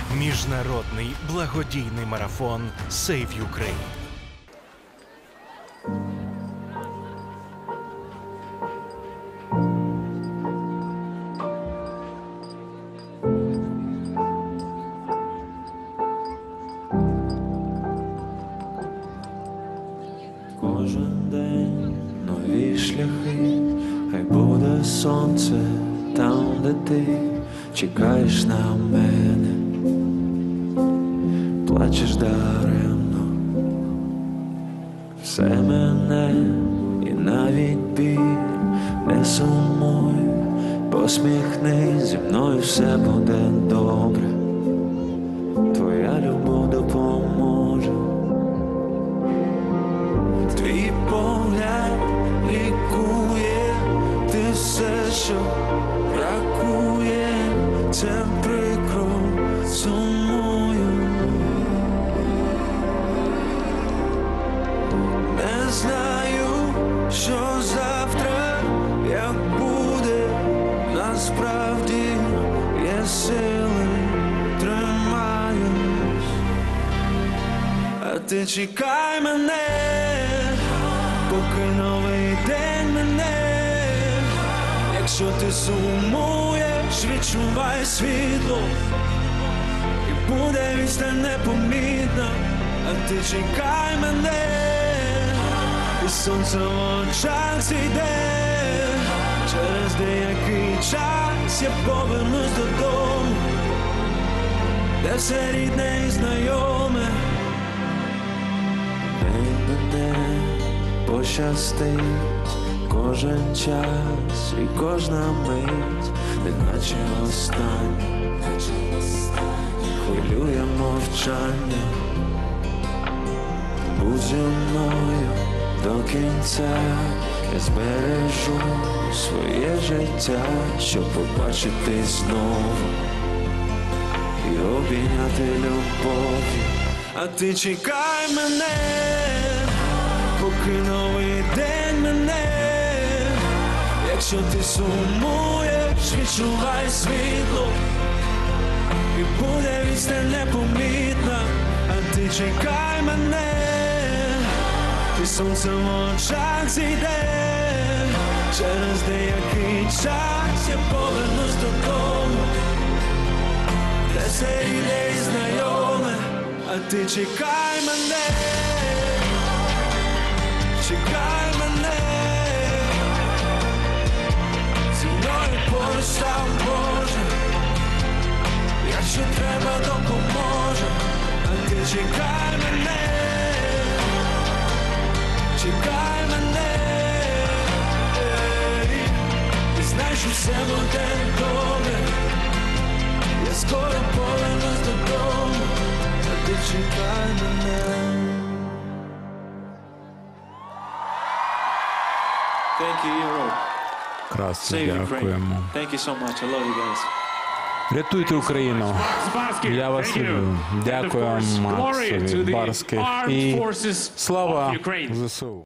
Міжнародний благодійний марафон Save Ukraine. Кожен день нові шляхи, хай буде сонце там, де ти чекаєш на мене, плачеш даремно, все мене і навіть біль, не сумуй, посміхнись, зі мною все буде добре, твоя любов допоможе. Твій погляд лікує, ти все, що бракує, це прикро, сумую. Не знаю, що завтра, як буде, насправді є сили, тримаюсь, а ти чекай мене, поки новий день мене. Якщо ти сумуєш, відчувай світло, і буде відстань непомітна, а ти чекай мене, і сонце в очах зійде. Через деякий час я повернусь додому, де все рідне і знайоме. Мене пощастить кожен час і кожна мить, неначе останнє, хвилює мовчання. Будь зі мною до кінця, я збережу своє життя, щоб побачити знову і обійняти любов'ю. А ти чекай мене, поки новий день мене. Якщо ти сумуєш, відчувай світло, і буде відстань непомітна, а ти чекай мене, і сонце в очах зійде. Через деякий час я повернусь додому, де все рідне і знайоме, а ти чекай мене, чекай мене. Зі мною поруч став Боже, якщо треба, допоможе, а ти чекай мене, чекай мене, і знай, що все буде добре, я скоро повернусь додому, а ти чекай мене. Thank you, Europe. Красно, Save Ukraine. дякуємо. Thank you so much. I love you guys. Рятуйте Україну. Я вас люблю. Дякую Максові Барських. І слава ЗСУ.